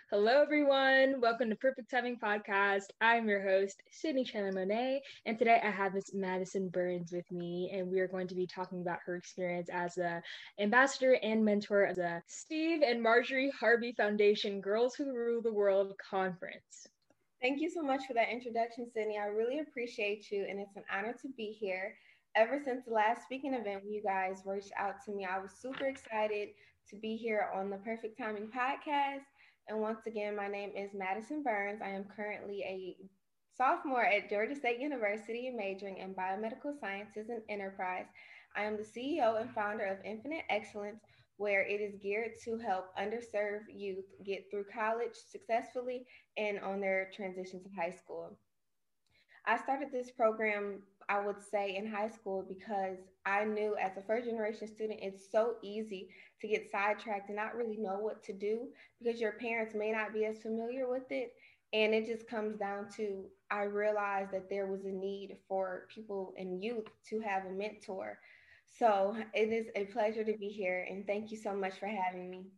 Hello, everyone. Welcome to Perfect Timing Podcast. I'm your host, Sydney Chandler Monet, and today I have Miss Madison Burns with me, and we are going to be talking about her experience as a ambassador and mentor of the Steve and Marjorie Harvey Foundation Girls Who Rule the World conference. Thank you so much for that introduction, Sydney. I really appreciate you, and it's an honor to be here. Ever since the last speaking event when you guys reached out to me, I was super excited to be here on the Perfect Timing podcast. And once again, my name is Madison Burns. I am currently a sophomore at Georgia State University, majoring in biomedical sciences and enterprise. I am the CEO and founder of Infinite Excellence, where it is geared to help underserved youth get through college successfully and on their transition to high school. I started this program, I would say, in high school because I knew as a first generation student, it's so easy to get sidetracked and not really know what to do because your parents may not be as familiar with it. And it just comes down to I realized that there was a need for people and youth to have a mentor. So it is a pleasure to be here, and thank you so much for having me.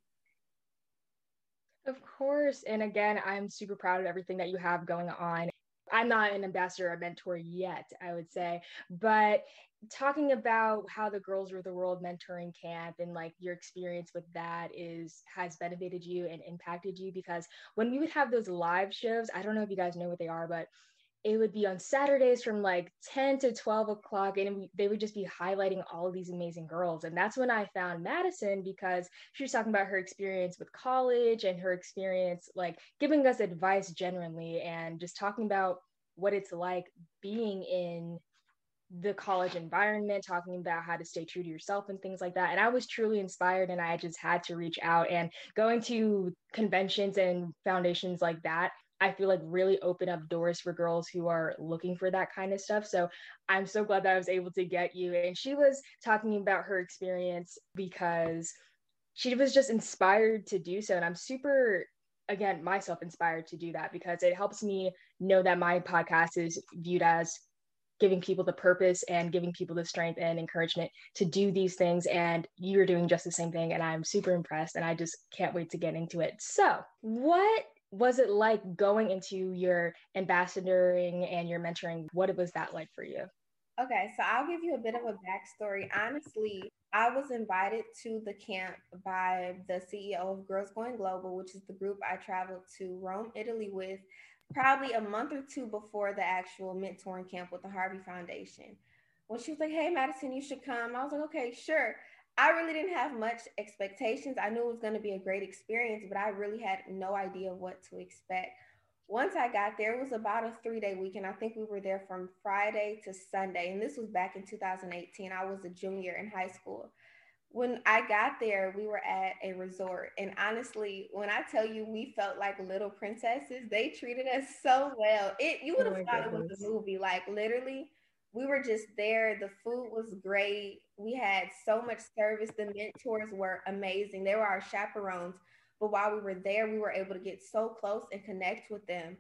Of course. And again, I'm super proud of everything that you have going on. I'm not an ambassador or mentor yet, I would say, but talking about how the Girls Rule the World mentoring camp and like your experience with that is has benefited you and impacted you because when we would have those live shows, I don't know if you guys know what they are, but it would be on Saturdays from like 10 to 12 o'clock, and they would just be highlighting all of these amazing girls. And that's when I found Madison because she was talking about her experience with college and her experience, like giving us advice generally, and just talking about what it's like being in the college environment, talking about how to stay true to yourself and things like that. And I was truly inspired, and I just had to reach out. And going to conventions and foundations like that, I feel like really open up doors for girls who are looking for that kind of stuff. So I'm so glad that I was able to get you. And she was talking about her experience because she was just inspired to do so. And I'm super, again, myself inspired to do that because it helps me know that my podcast is viewed as giving people the purpose and giving people the strength and encouragement to do these things. And you're doing just the same thing. And I'm super impressed. And I just can't wait to get into it. So, what was it like going into your ambassadoring and your mentoring? What was that like for you? Okay, so I'll give you a bit of a backstory. Honestly, I was invited to the camp by the CEO of Girls Going Global, which is the group I traveled to Rome, Italy with, probably a month or two before the actual mentoring camp with the Harvey Foundation. When she was like, "Hey, Madison, you should come," I was like, "Okay, sure." I really didn't have much expectations. I knew it was going to be a great experience, but I really had no idea what to expect. Once I got there, it was about a 3 day weekend. I think we were there from Friday to Sunday. And this was back in 2018. I was a junior in high school. When I got there, we were at a resort. And honestly, when I tell you we felt like little princesses, they treated us so well. You would Oh have my thought it was a goodness. movie. Like literally, we were just there. The food was great. We had so much service. The mentors were amazing. They were our chaperones. But while we were there, we were able to get so close and connect with them.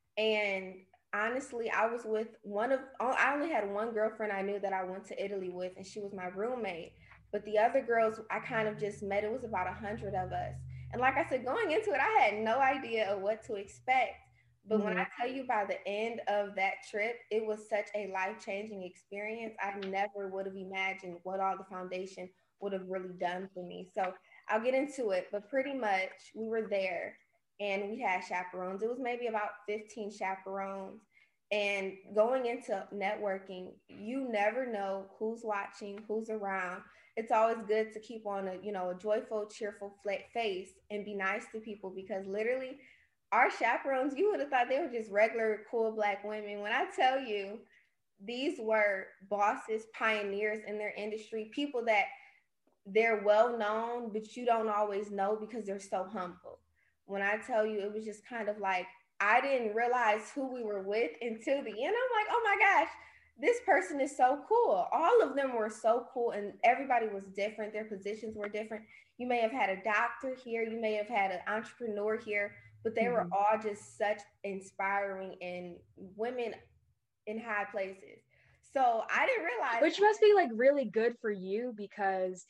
And honestly, I was with I only had one girlfriend I knew that I went to Italy with, and she was my roommate. But the other girls I kind of just met. It was about 100 of us. And like I said, going into it, I had no idea of what to expect. But when Mm-hmm. I tell you by the end of that trip, it was such a life changing experience. I never would have imagined what all the foundation would have really done for me. So I'll get into it. But pretty much, we were there and we had chaperones. It was maybe about 15 chaperones. And going into networking, you never know who's watching, who's around. It's always good to keep on a joyful, cheerful face and be nice to people because literally our chaperones, you would have thought they were just regular cool black women. When I tell you, these were bosses, pioneers in their industry, people that they're well known, but you don't always know because they're so humble. When I tell you, it was just kind of like I didn't realize who we were with until the end. I'm like, oh my gosh, this person is so cool. All of them were so cool, and everybody was different. Their positions were different. You may have had a doctor here, you may have had an entrepreneur here, but they were Mm-hmm. all just such inspiring and women in high places. So I didn't realize. Which must be like really good for you because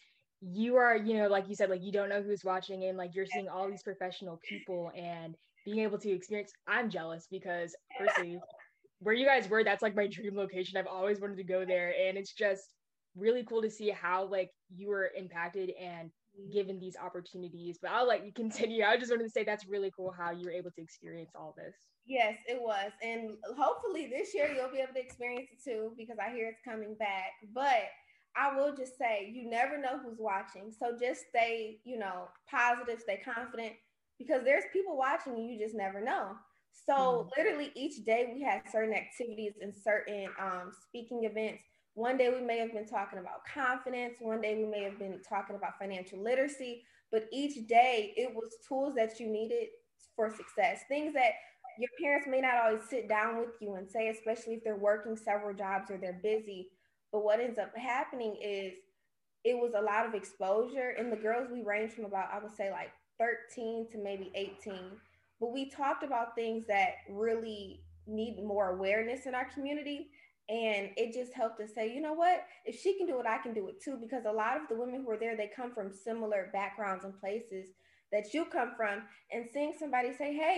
you are, like you said, like you don't know who's watching, and like you're seeing all these professional people and being able to experience. I'm jealous because firstly, where you guys were, that's like my dream location. I've always wanted to go there, and it's just really cool to see how like you were impacted and given these opportunities. But I'll let you continue. I just wanted to say that's really cool how you were able to experience all this. Yes, it was. And hopefully this year you'll be able to experience it too, because I hear it's coming back. But I will just say, you never know who's watching. So just stay, positive, stay confident, because there's people watching and you just never know. So literally each day we had certain activities and certain speaking events. One day we may have been talking about confidence. One day we may have been talking about financial literacy. But each day it was tools that you needed for success, things that your parents may not always sit down with you and say, especially if they're working several jobs or they're busy. But what ends up happening is it was a lot of exposure. And the girls, we range from about, I would say, like 13 to maybe 18. But we talked about things that really need more awareness in our community. And it just helped us say, you know what? If she can do it, I can do it too. Because a lot of the women who are there, they come from similar backgrounds and places that you come from. And seeing somebody say, hey,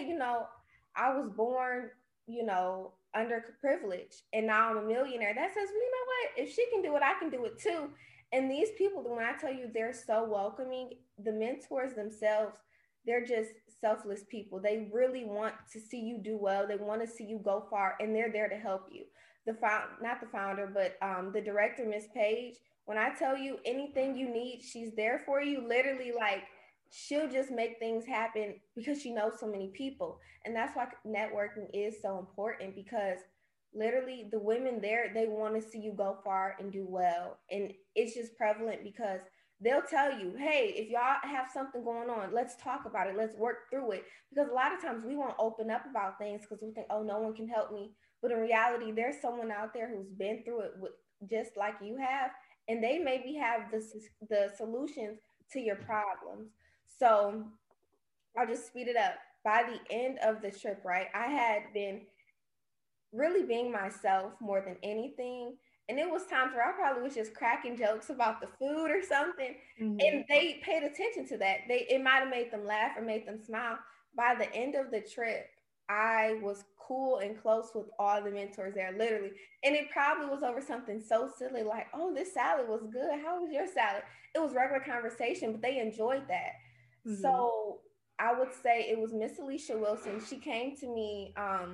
I was born, underprivileged, and now I'm a millionaire. That says, well, you know what? If she can do it, I can do it too. And these people, when I tell you they're so welcoming, the mentors themselves, they're just selfless people. They really want to see you do well. They want to see you go far, and they're there to help you. Not the founder, but the director, Miss Page. When I tell you anything you need, she's there for you. Literally, like, she'll just make things happen because she knows so many people. And that's why networking is so important, because literally the women there, they want to see you go far and do well. And it's just prevalent because they'll tell you, hey, if y'all have something going on, let's talk about it, let's work through it. Because a lot of times we won't open up about things because we think, oh, no one can help me. But in reality, there's someone out there who's been through it just like you have, and they maybe have the solutions to your problems. So I'll just speed it up. By the end of the trip, right, I had been really being myself more than anything. And it was times where I probably was just cracking jokes about the food or something. And they paid attention to that. It might have made them laugh or made them smile. By the end of the trip, I was cool and close with all the mentors there, literally. And it probably was over something so silly like, oh, this salad was good. How was your salad? It was regular conversation, but they enjoyed that. So I would say it was Miss Alicia Wilson. She came to me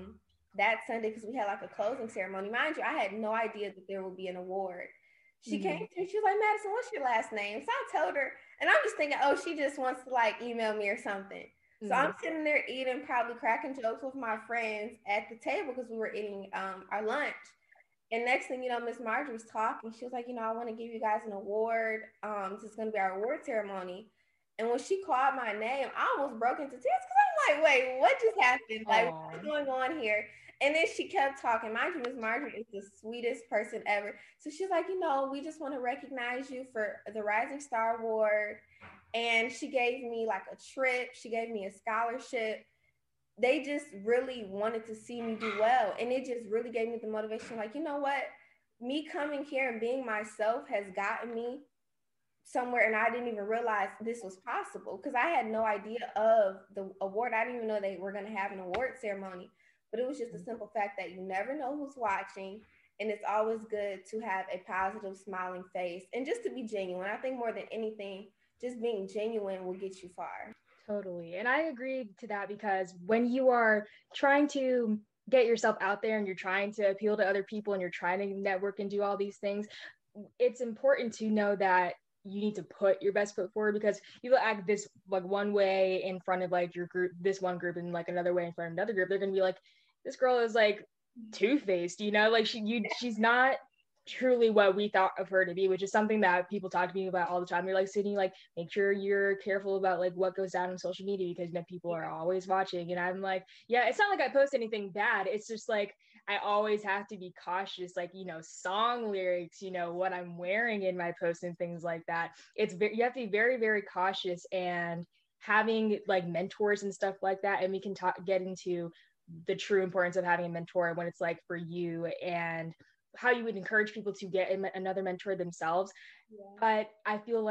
that Sunday because we had like a closing ceremony. Mind you, I had no idea that there would be an award. She came to me, she was like, Madison, what's your last name? So I told her, and I'm just thinking, oh, she just wants to like email me or something. So I'm sitting there eating, probably cracking jokes with my friends at the table because we were eating our lunch. And next thing you know, Miss Marjorie was talking. She was like, I want to give you guys an award. This is going to be our award ceremony. And when she called my name, I almost broke into tears because I'm like, wait, what just happened? Like, what's going on here? And then she kept talking. Mind you, Miss Marjorie is the sweetest person ever. So she's like, we just want to recognize you for the Rising Star Award. And she gave me like a trip. She gave me a scholarship. They just really wanted to see me do well. And it just really gave me the motivation. Like, you know what? Me coming here and being myself has gotten me somewhere, and I didn't even realize this was possible because I had no idea of the award. I didn't even know they were going to have an award ceremony, but it was just a simple fact that you never know who's watching, and it's always good to have a positive, smiling face and just to be genuine. I think more than anything, just being genuine will get you far. Totally. And I agree to that because when you are trying to get yourself out there and you're trying to appeal to other people and you're trying to network and do all these things, it's important to know that you need to put your best foot forward because you will act this like one way in front of like your group, this one group, and like another way in front of another group. They're gonna be like, this girl is like two-faced, like she's not truly what we thought of her to be, which is something that people talk to me about all the time. They're like, Sydney, like make sure you're careful about like what goes down on social media because people are always watching. And I'm like, yeah, it's not like I post anything bad. It's just like I always have to be cautious, like song lyrics, what I'm wearing in my posts and things like that. You have to be very, very cautious, and having like mentors and stuff like that. And we can get into the true importance of having a mentor when it's like for you and how you would encourage people to get another mentor themselves. Yeah. But I feel like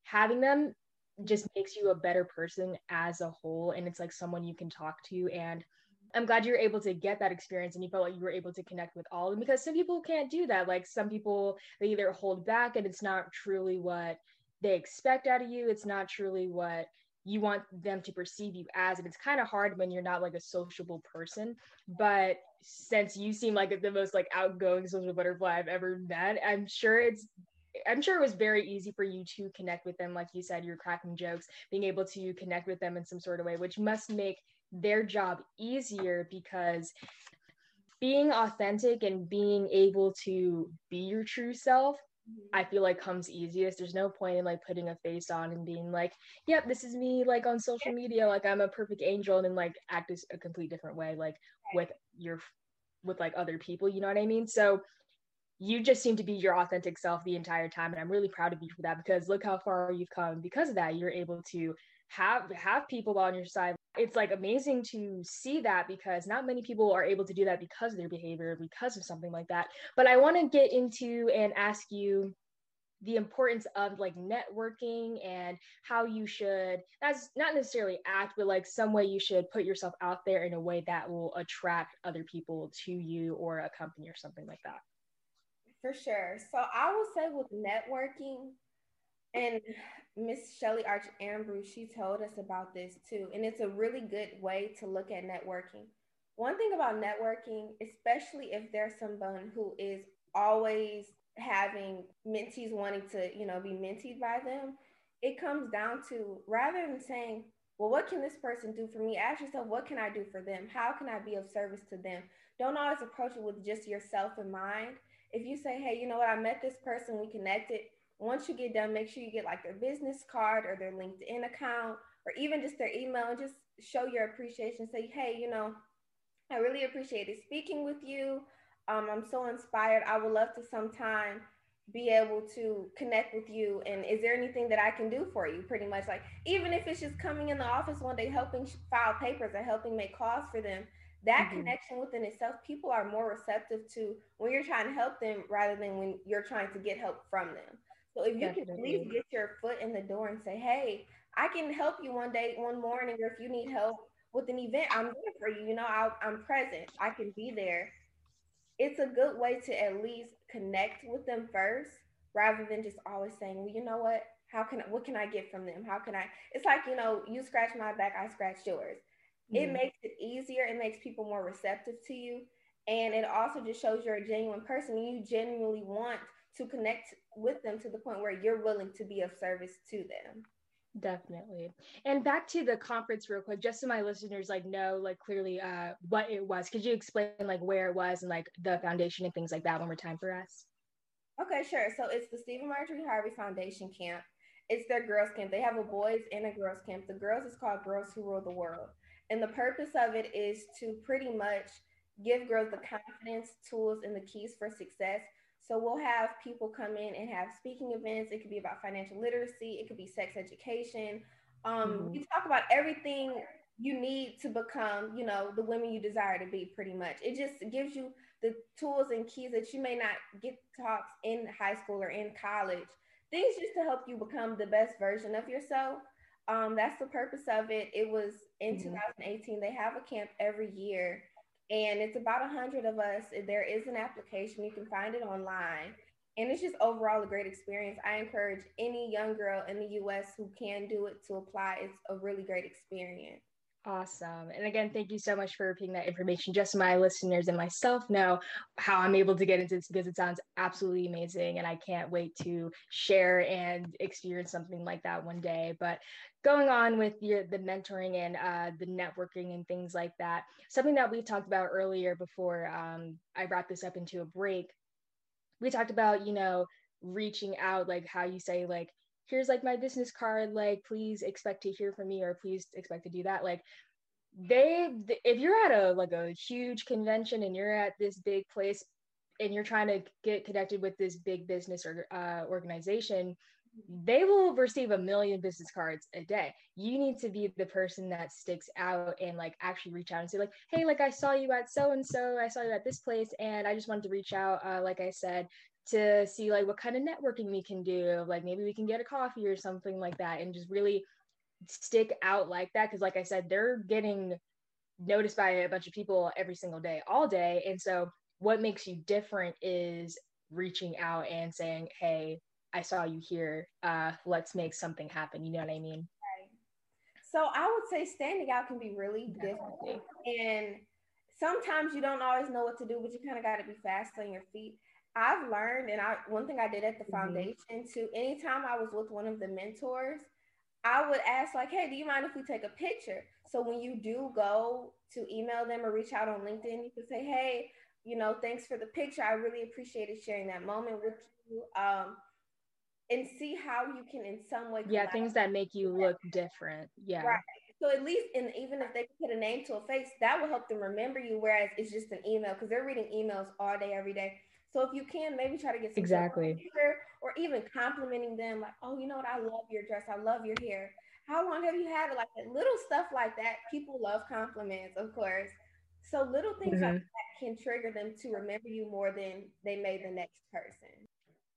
having them just makes you a better person as a whole. And it's like someone you can talk to. And I'm glad you're able to get that experience and you felt like you were able to connect with all of them, because some people can't do that. Like some people, they either hold back and it's not truly what they expect out of you. It's not truly what you want them to perceive you as. And it's kind of hard when you're not like a sociable person. But since you seem like the most like outgoing social butterfly I've ever met, I'm sure it was very easy for you to connect with them. Like you said, you're cracking jokes, being able to connect with them in some sort of way, which must make their job easier, because being authentic and being able to be your true self, I feel like comes easiest. There's no point in like putting a face on and being like, yep, this is me, like on social media, like I'm a perfect angel, and then like act a complete different way, like with your with like other people, you know what I mean? So you just seem to be your authentic self the entire time, and I'm really proud of you for that, because look how far you've come because of that. You're able to have people on your side. It's like amazing to see that, because not many people are able to do that because of their behavior, because of something like that. But I want to get into and ask you the importance of like networking and how you should, that's not necessarily act, but like some way you should put yourself out there in a way that will attract other people to you or a company or something like that. For sure. So I will say with networking, and Miss Shelley Arch Ambrose, she told us about this too. And it's a really good way to look at networking. One thing about networking, especially if there's someone who is always having mentees wanting to, be mentored by them, it comes down to, rather than saying, well, what can this person do for me? Ask yourself, what can I do for them? How can I be of service to them? Don't always approach it with just yourself in mind. If you say, hey, you know what, I met this person, we connected. Once you get done, make sure you get like their business card or their LinkedIn account or even just their email, and just show your appreciation. Say, hey, I really appreciated speaking with you. I'm so inspired. I would love to sometime be able to connect with you. And is there anything that I can do for you? Pretty much, like, even if it's just coming in the office one day, helping file papers or helping make calls for them, that connection within itself, people are more receptive to when you're trying to help them rather than when you're trying to get help from them. So if you can at least Definitely. get your foot in the door and say, hey, I can help you one day, one morning, or if you need help with an event, I'm there for you. I'm present. I can be there. It's a good way to at least connect with them first, rather than just always saying, well, you know what can I get from them? How can I? It's like, you scratch my back, I scratch yours. It makes it easier. It makes people more receptive to you. And it also just shows you're a genuine person. You genuinely want to connect with them to the point where you're willing to be of service to them. Definitely. And back to the conference real quick, just so my listeners like know like clearly what it was. Could you explain like where it was and like the foundation and things like that one more time for us? Okay, sure. So it's the Stephen Marjorie Harvey Foundation camp. It's their girls camp. They have a boys and a girls camp. The girls is called Girls Who Rule the World. And the purpose of it is to pretty much give girls the confidence, tools, and the keys for success. So we'll have people come in and have speaking events. It could be about financial literacy. It could be sex education. We talk about everything you need to become, the women you desire to be, pretty much. It just gives you the tools and keys that you may not get taught in high school or in college. Things just to help you become the best version of yourself. That's the purpose of it. It was in 2018. They have a camp every year, and it's about 100 of us. There is an application. You can find it online. And it's just overall a great experience. I encourage any young girl in the US who can do it to apply. It's a really great experience. Awesome. And again, thank you so much for repeating that information. Just so my listeners and myself know how I'm able to get into this, because it sounds absolutely amazing. And I can't wait to share and experience something like that one day. But going on with the mentoring and the networking and things like that, something that we talked about earlier before I brought this up into a break, we talked about, reaching out, like how you say, like, here's like my business card, like please expect to hear from me, or please expect to do that. Like they if you're at a like a huge convention and you're at this big place and you're trying to get connected with this big business or organization, they will receive a million business cards a day. You need to be the person that sticks out and like actually reach out and say like, hey, like I saw you at so and so, I saw you at this place, and I just wanted to reach out, like I said, to see like what kind of networking we can do. Like maybe we can get a coffee or something like that, and just really stick out like that. Because like I said, they're getting noticed by a bunch of people every single day, all day. And so what makes you different is reaching out and saying, hey, I saw you here. Let's make something happen. You know what I mean? Right. So I would say standing out can be really Definitely. difficult. And sometimes you don't always know what to do, but you kind of got to be fast on your feet. I've learned, and one thing I did at the foundation too, anytime I was with one of the mentors, I would ask like, hey, do you mind if we take a picture? So when you do go to email them or reach out on LinkedIn, you can say, hey, thanks for the picture. I really appreciated sharing that moment with you. And see how you can in some way Yeah, things that make you look different. Yeah. Right. So at least, and even if they put a name to a face, that will help them remember you. Whereas it's just an email because they're reading emails all day, every day. So if you can, maybe try to get some sort of Exactly. picture or even complimenting them, like, oh, you know what? I love your dress. I love your hair. How long have you had it? Like that little stuff like that. People love compliments, of course. So little things like that can trigger them to remember you more than they may the next person.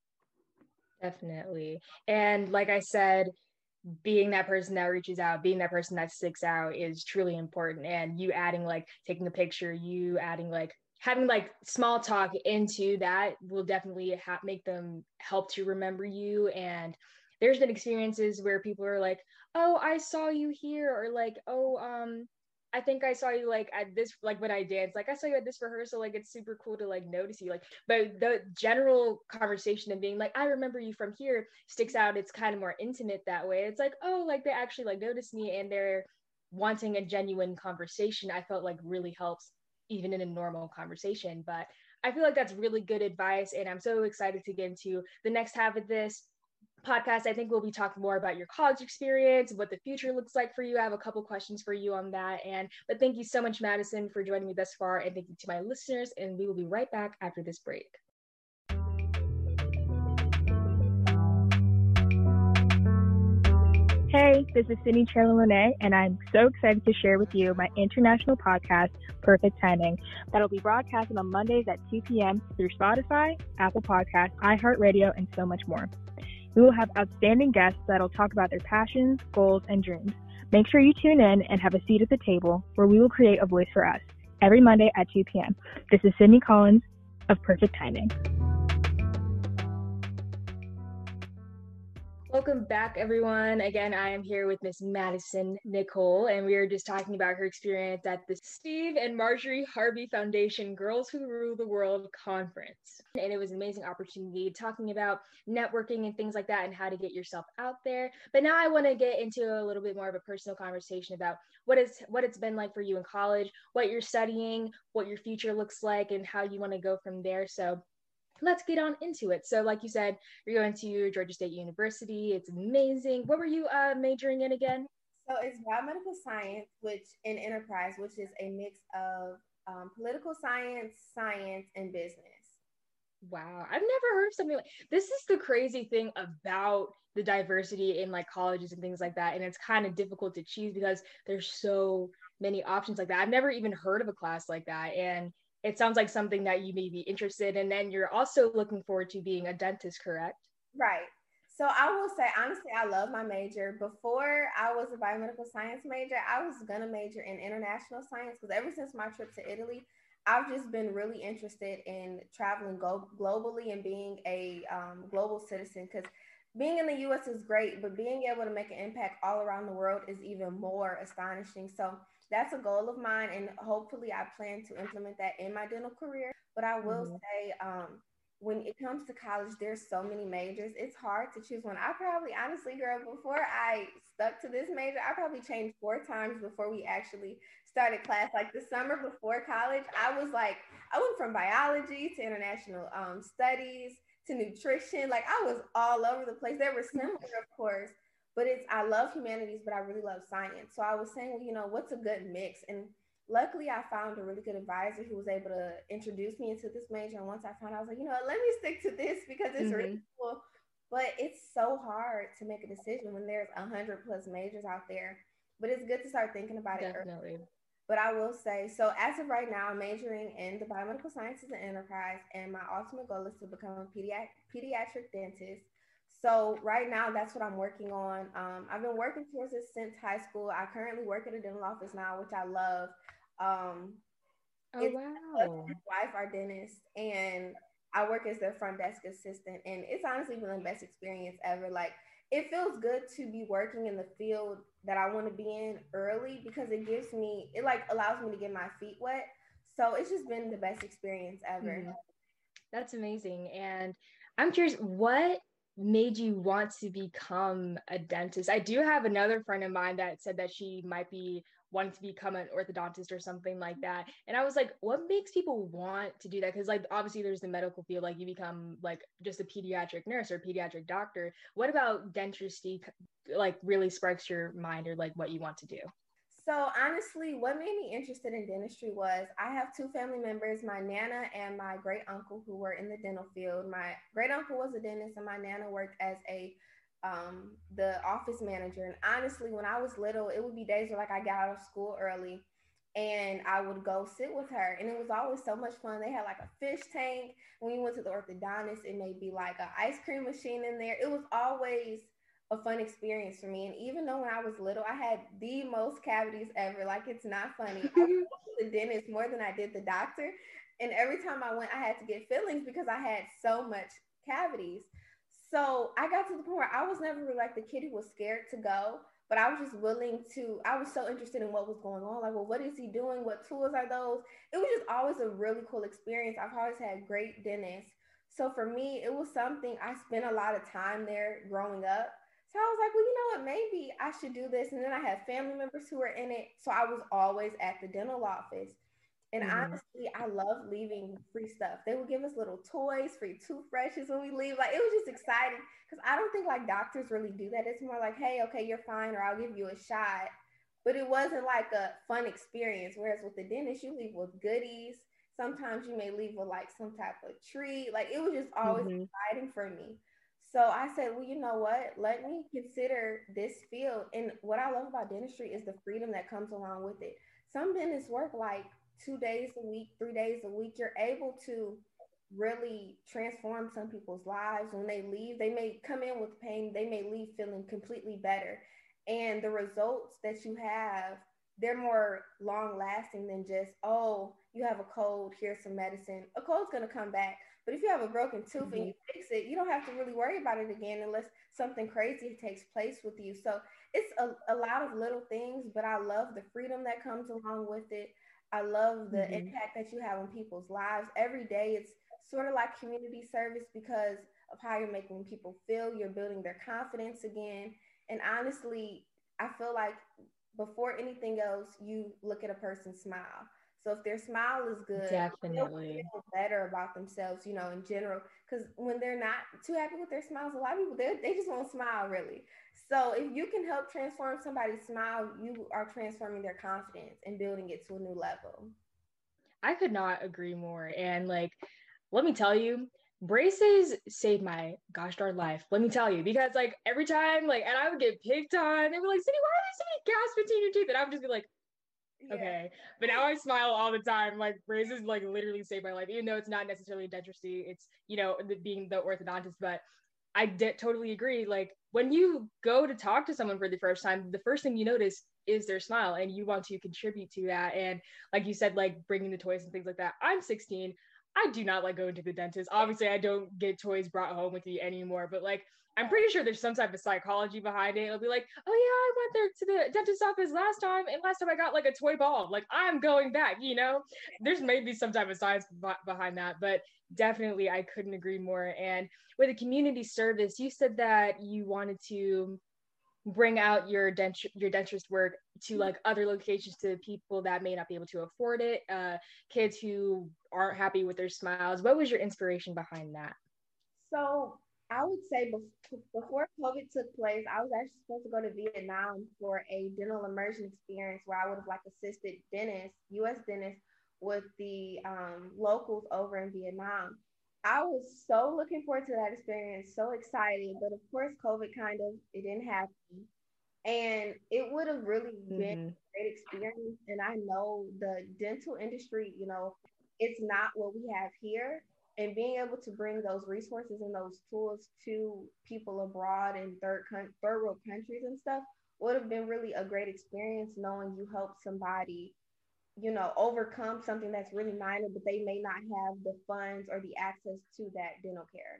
Definitely. And like I said, being that person that reaches out, being that person that sticks out is truly important. And you adding like taking a picture, you adding like having like small talk into that will definitely make them help to remember you. And there's been experiences where people are like, oh, I saw you here, or like, oh, I think I saw you like at this, like when I dance, like I saw you at this rehearsal, like it's super cool to like notice you. Like, but the general conversation and being like, I remember you from here sticks out. It's kind of more intimate that way. It's like, oh, like they actually like notice me and they're wanting a genuine conversation. I felt like really helps even in a normal conversation. But I feel like that's really good advice. And I'm so excited to get into the next half of this podcast. I think we'll be talking more about your college experience, what the future looks like for you. I have a couple questions for you on that. But thank you so much, Madison, for joining me thus far. And thank you to my listeners. And we will be right back after this break. Hey, this is Sydney Cherla-Monet, and I'm so excited to share with you my international podcast, Perfect Timing, that'll be broadcasted on Mondays at 2 p.m. through Spotify, Apple Podcasts, iHeartRadio, and so much more. We will have outstanding guests that'll talk about their passions, goals, and dreams. Make sure you tune in and have a seat at the table where we will create a voice for us every Monday at 2 p.m. This is Sydney Collins of Perfect Timing. Welcome back, everyone. Again, I am here with Miss Madison Nicole, and we are just talking about her experience at the Steve and Marjorie Harvey Foundation Girls Who Rule the World Conference. And it was an amazing opportunity talking about networking and things like that and how to get yourself out there. But now I want to get into a little bit more of a personal conversation about what it's been like for you in college, what you're studying, what your future looks like, and how you want to go from there. So let's get on into it. So like you said, you're going to Georgia State University. It's amazing. What were you majoring in again? So it's biomedical science, which in enterprise, which is a mix of political science, science, and business. Wow. I've never heard of something like this. Is the crazy thing about the diversity in like colleges and things like that. And it's kind of difficult to choose because there's so many options like that. I've never even heard of a class like that. And it sounds like something that you may be interested in. And then you're also looking forward to being a dentist, correct? Right. So I will say, honestly, I love my major. Before I was a biomedical science major, I was going to major in international science because ever since my trip to Italy, I've just been really interested in traveling globally and being a global citizen because being in the US is great, but being able to make an impact all around the world is even more astonishing. So that's a goal of mine. And hopefully I plan to implement that in my dental career. But I will say, when it comes to college, there's so many majors. It's hard to choose one. I probably, honestly, girl, before I stuck to this major, I probably changed 4 times before we actually started class. Like the summer before college, I went from biology to international studies to nutrition. Like I was all over the place. They were similar, of course, but I love humanities, but I really love science. So I was saying, well, what's a good mix? And luckily I found a really good advisor who was able to introduce me into this major. And once I found out, I was like, let me stick to this because it's really cool. But it's so hard to make a decision when there's 100+ majors out there. But it's good to start thinking about it early. But I will say, so as of right now, I'm majoring in the biomedical sciences and enterprise, and my ultimate goal is to become a pediatric dentist. So right now, that's what I'm working on. I've been working towards this since high school. I currently work at a dental office now, which I love. Um, Oh, it's wow. his wife, our dentist, and I work as their front desk assistant. And it's honestly been the best experience ever. Like, it feels good to be working in the field that I want to be in early because it gives me, it like allows me to get my feet wet. So it's just been the best experience ever. Mhm. That's amazing. And I'm curious, what made you want to become a dentist? I do have another friend of mine that said that she might be wanting to become an orthodontist or something like that. And I was like, what makes people want to do that? Because like obviously there's the medical field, like you become like just a pediatric nurse or pediatric doctor. What about dentistry like really sparks your mind or like what you want to do? So honestly, what made me interested in dentistry was I have two family members, my nana and my great uncle, who were in the dental field. My great uncle was a dentist, and my nana worked as a the office manager. And honestly, when I was little, it would be days where like I got out of school early, and I would go sit with her, and it was always so much fun. They had like a fish tank. When we went to the orthodontist, it may be like an ice cream machine in there. It was always a fun experience for me. And even though when I was little, I had the most cavities ever. Like, it's not funny. I went to the dentist more than I did the doctor. And every time I went, I had to get fillings because I had so much cavities. So I got to the point where I was never really like the kid who was scared to go, but I was just willing to, I was so interested in what was going on. Like, well, what is he doing? What tools are those? It was just always a really cool experience. I've always had great dentists. So for me, it was something I spent a lot of time there growing up. So I was like, well, you know what? Maybe I should do this. And then I had family members who were in it. So I was always at the dental office. And Mhm. honestly, I love leaving free stuff. They would give us little toys, free toothbrushes when we leave. Like, it was just exciting because I don't think like doctors really do that. It's more like, hey, okay, you're fine, or I'll give you a shot. But it wasn't like a fun experience. Whereas with the dentist, you leave with goodies. Sometimes you may leave with like some type of treat. Like, it was just always Mhm. exciting for me. So I said, well, you know what? Let me consider this field. And what I love about dentistry is the freedom that comes along with it. Some dentists work like 2 days a week, 3 days a week. You're able to really transform some people's lives. When they leave, they may come in with pain, they may leave feeling completely better. And the results that you have, they're more long lasting than just, oh, you have a cold, here's some medicine. A cold's going to come back. But if you have a broken tooth and you Mhm. fix it, you don't have to really worry about it again unless something crazy takes place with you. So it's a lot of little things, but I love the freedom that comes along with it. I love the Mhm. impact that you have on people's lives. Every day it's sort of like community service because of how you're making people feel. You're building their confidence again. And honestly, I feel like before anything else, you look at a person's smile. So if their smile is good, they'll Definitely. feel better about themselves, you know, in general. Because when they're not too happy with their smiles, a lot of people, they just won't smile really. So if you can help transform somebody's smile, you are transforming their confidence and building it to a new level. I could not agree more. And like, let me tell you, braces saved my gosh darn life. Let me tell you, because like every time, like, and I would get picked on, they were like, Cindy, why are there so many gaps between your teeth? And I would just be like, Yeah. okay. But now I smile all the time. Like braces like literally saved my life, even though it's not necessarily dentistry. It's, being the orthodontist, but totally agree. Like when you go to talk to someone for the first time, the first thing you notice is their smile and you want to contribute to that. And like you said, like bringing the toys and things like that. I'm 16. I do not like going to the dentist. Obviously, I don't get toys brought home with me anymore, but like I'm pretty sure there's some type of psychology behind it. It'll be like, oh yeah, I went there to the dentist office last time, and last time I got like a toy ball. Like I'm going back, There's maybe some type of science behind that, but definitely I couldn't agree more. And with a community service, you said that you wanted to bring out your denturist work to like other locations to people that may not be able to afford it, kids who aren't happy with their smiles. What was your inspiration behind that? So I would say before COVID took place, I was actually supposed to go to Vietnam for a dental immersion experience where I would have like assisted dentists, U.S. dentists, with the locals over in Vietnam. I was so looking forward to that experience, so excited, but of course, COVID kind of it didn't happen. And it would have really been Mm-hmm. a great experience. And I know the dental industry, it's not what we have here. And being able to bring those resources and those tools to people abroad in third world countries and stuff would have been really a great experience, knowing you helped somebody, overcome something that's really minor, but they may not have the funds or the access to that dental care.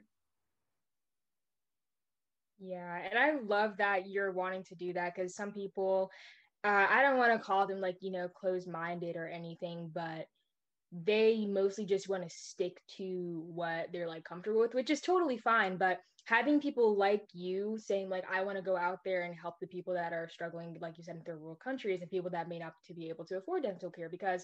Yeah, and I love that you're wanting to do that because some people, I don't want to call them like, closed-minded or anything, but they mostly just want to stick to what they're like comfortable with, which is totally fine. But having people like you saying like, I want to go out there and help the people that are struggling, like you said, in third world countries and people that may not to be able to afford dental care, because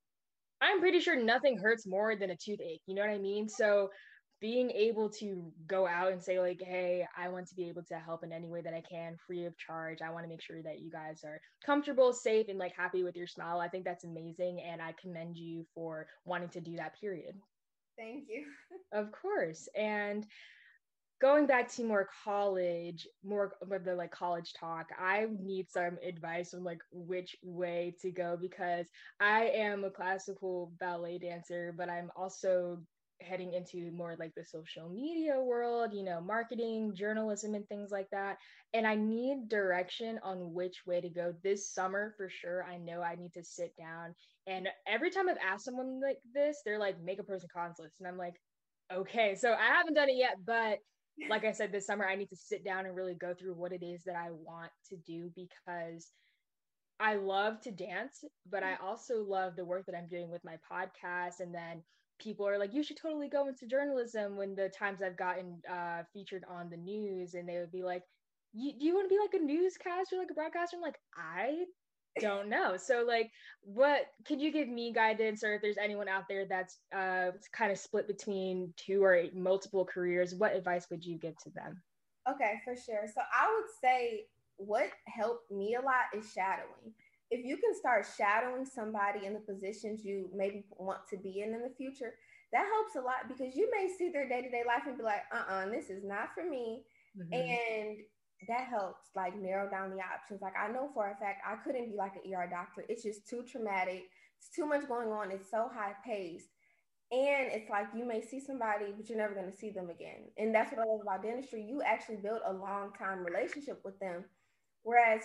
I'm pretty sure nothing hurts more than a toothache. You know what I mean? So being able to go out and say like, hey, I want to be able to help in any way that I can, free of charge. I want to make sure that you guys are comfortable, safe, and like happy with your smile. I think that's amazing, and I commend you for wanting to do that, period. Thank you. Of course. And going back to more college, more of the like college talk, I need some advice on like which way to go, because I am a classical ballet dancer, but I'm also heading into more like the social media world, marketing, journalism, and things like that. And I need direction on which way to go this summer for sure. I know I need to sit down. And every time I've asked someone like this, they're like, make a pros and cons list. And I'm like, okay, so I haven't done it yet, but like I said, this summer I need to sit down and really go through what it is that I want to do, because I love to dance, but I also love the work that I'm doing with my podcast. And then people are like, you should totally go into journalism, when the times I've gotten featured on the news, and they would be like, do you want to be like a newscaster, like a broadcaster? I'm like, I don't know. So like, what could you give me guidance, or if there's anyone out there that's kind of split between two or multiple careers, what advice would you give to them? Okay, for sure. So I would say what helped me a lot is shadowing. If you can start shadowing somebody in the positions you maybe want to be in the future, that helps a lot, because you may see their day-to-day life and be like, this is not for me. Mm-hmm. And that helps like narrow down the options. Like, I know for a fact I couldn't be like an ER doctor. It's just too traumatic. It's too much going on. It's so high paced. And it's like you may see somebody, but you're never going to see them again. And that's what I love about dentistry. You actually build a long time relationship with them. Whereas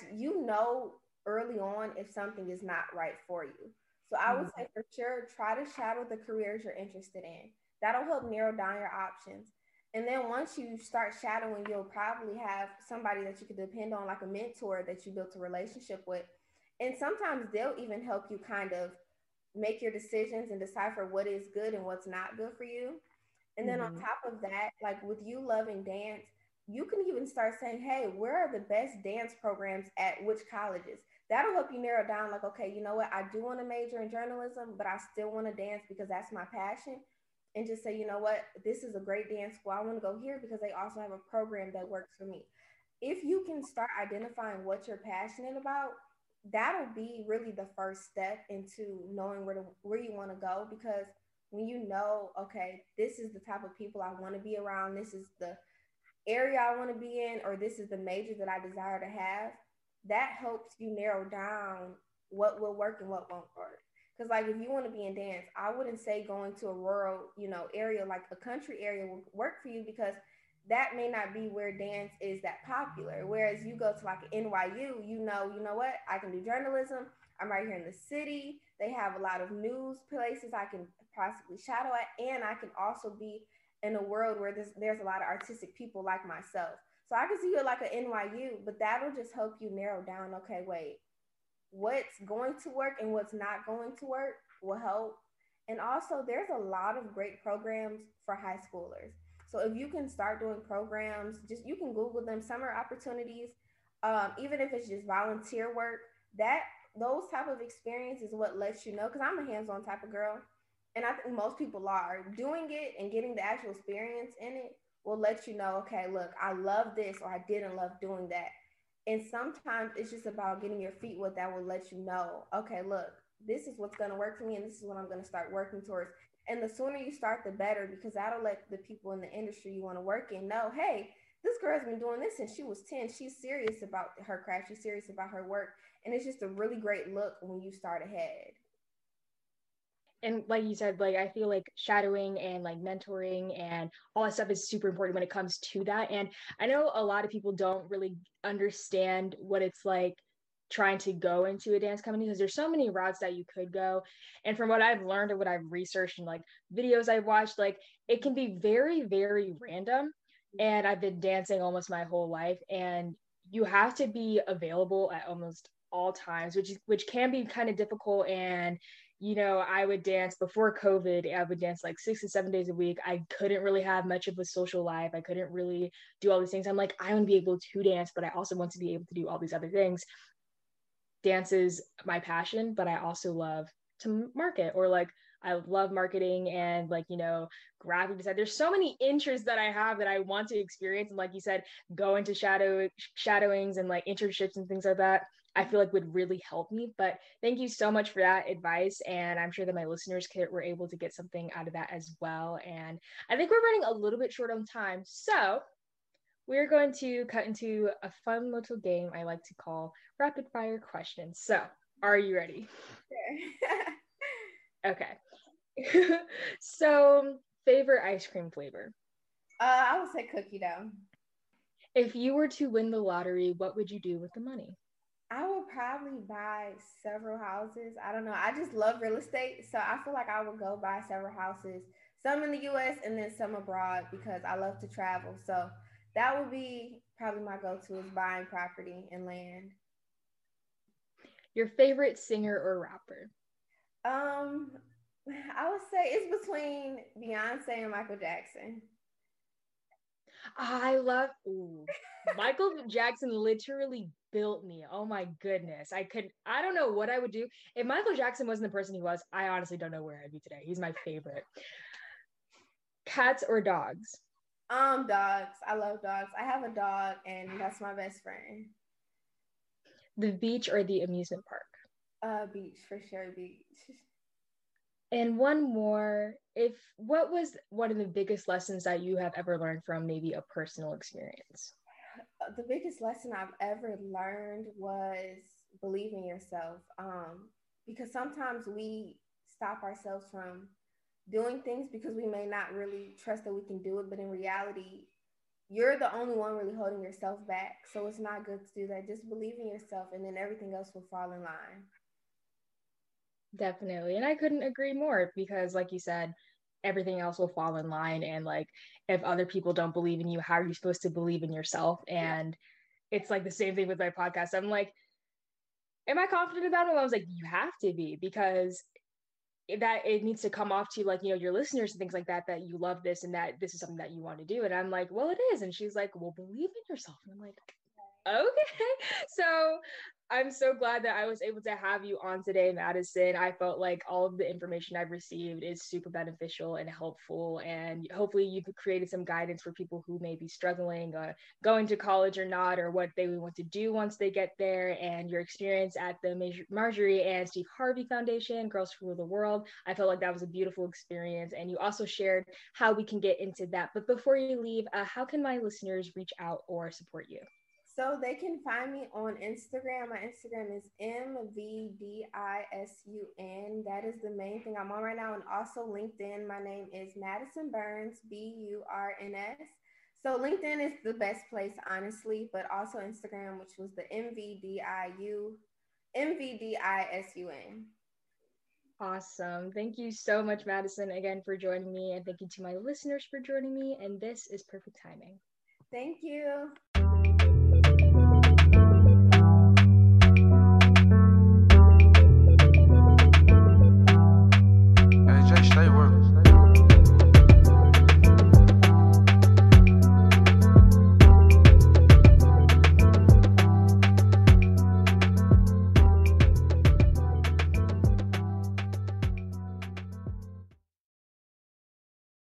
early on if something is not right for you. So I would say for sure, try to shadow the careers you're interested in. That'll help narrow down your options. And then once you start shadowing, you'll probably have somebody that you could depend on, like a mentor that you built a relationship with. And sometimes they'll even help you kind of make your decisions and decipher what is good and what's not good for you. And then on Mm-hmm. top of that, like with you loving dance, you can even start saying, hey, where are the best dance programs at which colleges? That'll help you narrow down, like, okay, you know what? I do want to major in journalism, but I still want to dance because that's my passion. And just say, you know what? This is a great dance school. I want to go here because they also have a program that works for me. If you can start identifying what you're passionate about, that'll be really the first step into knowing where you want to go. Because when you know, okay, this is the type of people I want to be around, this is the area I want to be in, or this is the major that I desire to have, that helps you narrow down what will work and what won't work. Because like if you want to be in dance, I wouldn't say going to a rural, area like a country area will work for you, because that may not be where dance is that popular. Whereas you go to like NYU, you know what, I can do journalism. I'm right here in the city. They have a lot of news places I can possibly shadow at, and I can also be in a world where there's a lot of artistic people like myself. So I can see you at like an NYU, but that'll just help you narrow down, okay, wait, what's going to work and what's not going to work will help. And also, there's a lot of great programs for high schoolers. So if you can start doing programs, just you can Google them, summer opportunities, even if it's just volunteer work. That those type of experience is what lets you know. Because I'm a hands-on type of girl, and I think most people are doing it and getting the actual experience in it will let you know. Okay, look, I love this, or I didn't love doing that. And sometimes it's just about getting your feet wet that will let you know, okay, look, this is what's going to work for me and this is what I'm going to start working towards. And the sooner you start, the better, because that'll let the people in the industry you want to work in know, hey, this this girl has been doing this since she was 10. She's serious about her craft. She's serious about her work. And it's just a really great look when you start ahead. And like you said, like I feel like shadowing and like mentoring and all that stuff is super important when it comes to that. And I know a lot of people don't really understand what it's like trying to go into a dance company because there's so many routes that you could go. And from what I've learned and what I've researched and like videos I've watched, like it can be very, very random. And I've been dancing almost my whole life, and you have to be available at almost all times, which can be kind of difficult. And I would dance before COVID. I would dance like 6 to 7 days a week. I couldn't really have much of a social life. I couldn't really do all these things. I'm like, I want to be able to dance, but I also want to be able to do all these other things. Dance is my passion, but I also love to market, or like I love marketing and like, graphic design. There's so many interests that I have that I want to experience. And like you said, go into shadowings and like internships and things like that, I feel like would really help me. But thank you so much for that advice. And I'm sure that my listeners were able to get something out of that as well. And I think we're running a little bit short on time. So we're going to cut into a fun little game I like to call rapid fire questions. So are you ready? Okay. So favorite ice cream flavor? I would say cookie dough. If you were to win the lottery, what would you do with the money? I would probably buy several houses. I don't know. I just love real estate. So I feel like I would go buy several houses, some in the US and then some abroad, because I love to travel. So that would be probably my go-to, is buying property and land. Your favorite singer or rapper? I would say it's between Beyonce and Michael Jackson. I love Michael Jackson literally built me. Oh my goodness. I don't know what I would do. If Michael Jackson wasn't the person he was, I honestly don't know where I'd be today. He's my favorite. Cats or dogs? Dogs. I love dogs. I have a dog and that's my best friend. The beach or the amusement park? Beach, for sure, beach. And one more, what was one of the biggest lessons that you have ever learned from maybe a personal experience? The biggest lesson I've ever learned was believe in yourself. Because sometimes we stop ourselves from doing things because we may not really trust that we can do it, but in reality, you're the only one really holding yourself back. So it's not good to do that. Just believe in yourself, and then everything else will fall in line. Definitely. And I couldn't agree more, because like you said, everything else will fall in line. And like, if other people don't believe in you, how are you supposed to believe in yourself? And it's like the same thing with my podcast. I'm like, am I confident about it? I was like, you have to be, because it needs to come off to like, your listeners and things like that you love this and that this is something that you want to do. And I'm like, well, it is. And she's like, well, believe in yourself. And I'm like, okay. So I'm so glad that I was able to have you on today, Madison. I felt like all of the information I've received is super beneficial and helpful, and hopefully you've created some guidance for people who may be struggling going to college or not, or what they would want to do once they get there. And your experience at the Marjorie and Steve Harvey Foundation, Girls Who Rule the World, I felt like that was a beautiful experience. And you also shared how we can get into that. But before you leave, how can my listeners reach out or support you? So they can find me on Instagram. My Instagram is MVDISUN. That is the main thing I'm on right now. And also LinkedIn. My name is Madison Burns, BURNS. So LinkedIn is the best place, honestly, but also Instagram, which was the MVDISUN. Awesome. Thank you so much, Madison, again for joining me. And thank you to my listeners for joining me. And this is Perfect Timing. Thank you.